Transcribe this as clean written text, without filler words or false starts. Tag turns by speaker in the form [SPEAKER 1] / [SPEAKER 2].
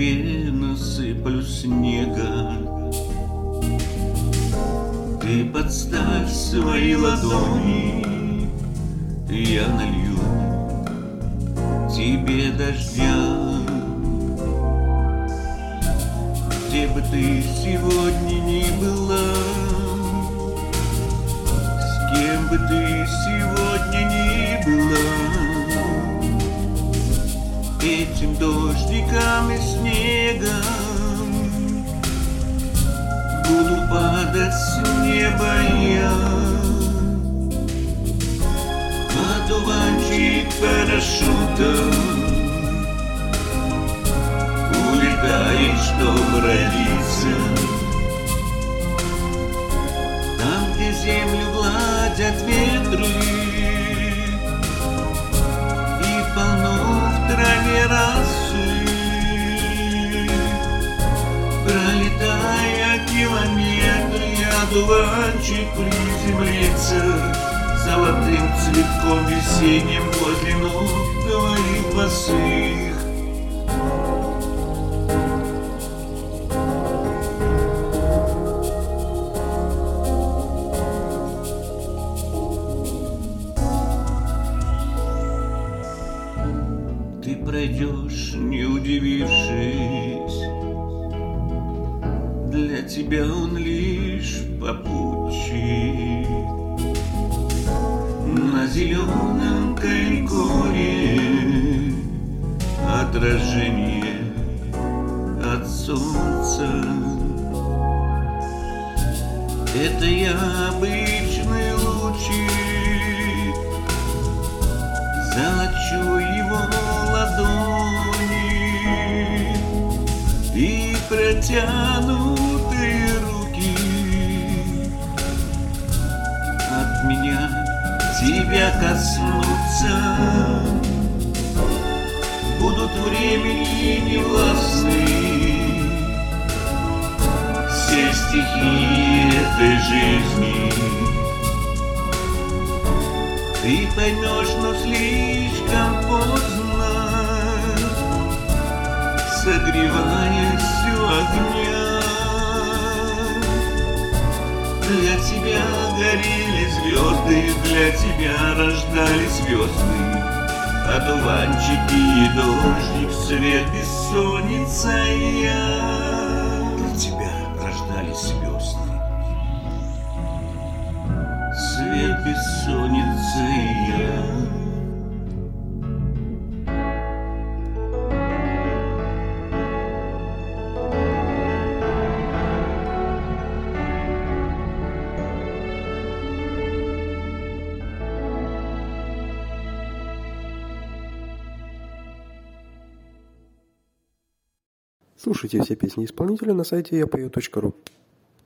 [SPEAKER 1] тебе насыплю снега. Ты подставь свои ладони, я налью тебе дождя. Где бы ты сегодня ни была, с кем бы ты сегодня ни была, этим дождиком и снегом буду падать с неба я. Одуванчик парашютом улетает, чтоб родиться. Там, где землю гладят ветры, и полно в траве росы, пролетая километры, одуванчик приземлится золотым цветком весенним возле ног твоих босых. Ты пройдешь, не удивившись, для тебя он лишь попутчик. На зеленом калькоре отражение от солнца. Это я обычный лучик, золочу его ладони и протянутые руки от меня тебя коснутся, будут времени невластны все стихи этой жизни. Ты поймешь, но слишком поздно, согреваясь у огня. Для тебя горели звезды, для тебя рождались звезды, одуванчики и дождик, свет, бессонница и я. Для тебя рождались звезды, свет, бессонница и я.
[SPEAKER 2] Слушайте все песни исполнителя на сайте yapою.ru.